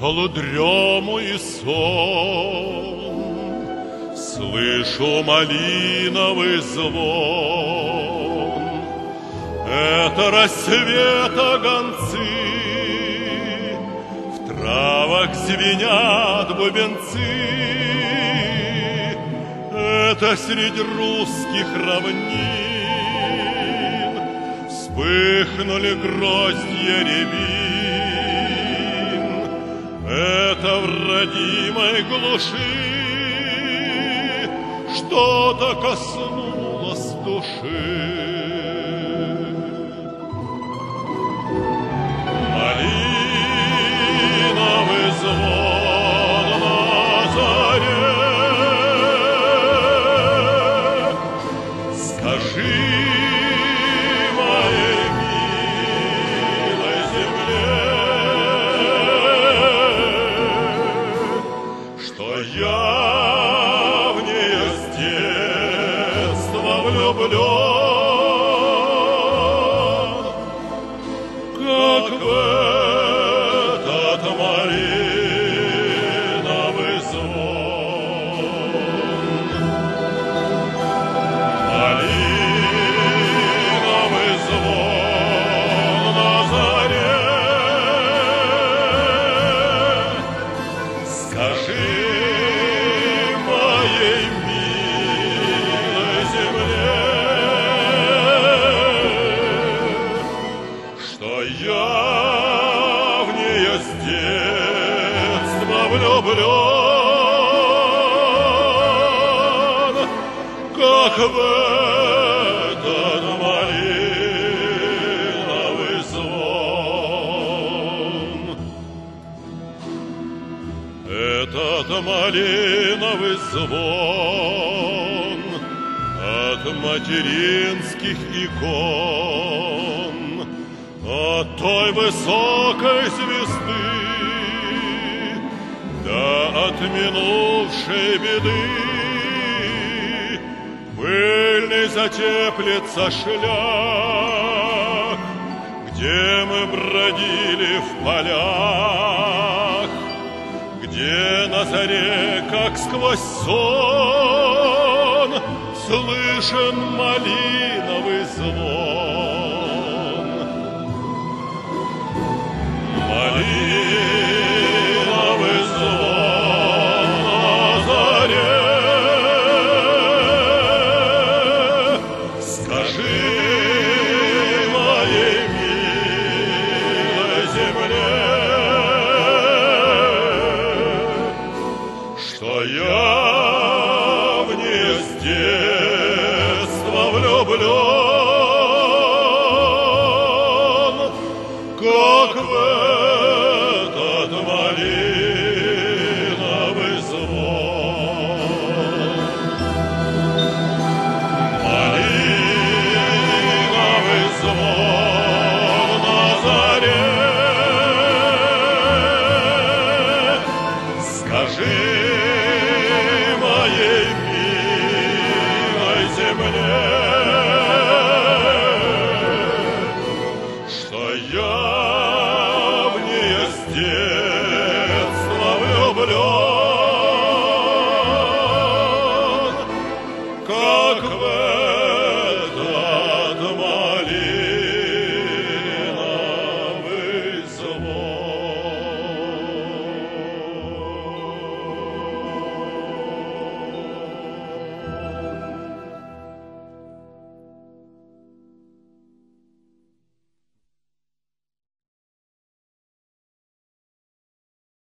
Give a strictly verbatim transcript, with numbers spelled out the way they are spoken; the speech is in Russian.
полудрему и сон, слышу малиновый звон. Это рассвета гонцы, в травах звенят бубенцы. Это средь русских равнин вспыхнули гроздья рябин. Это в родимой глуши что-то коснулось души. Малиновый звон на заре. Скажи моей милой земле, что я в нее с детства влюблен, как в этот малиновый звон. Малиновый звон на заре. Скажи моей милой земле, что я в нее с детства влюблен, как в этот малиновый звон. Этот малиновый звон от материнских икон, от той высокой звезды, да от минувшей беды. Пыльный затеплится шлях, где мы бродили в полях, где на заре, как сквозь сон, слышен малиновый звон.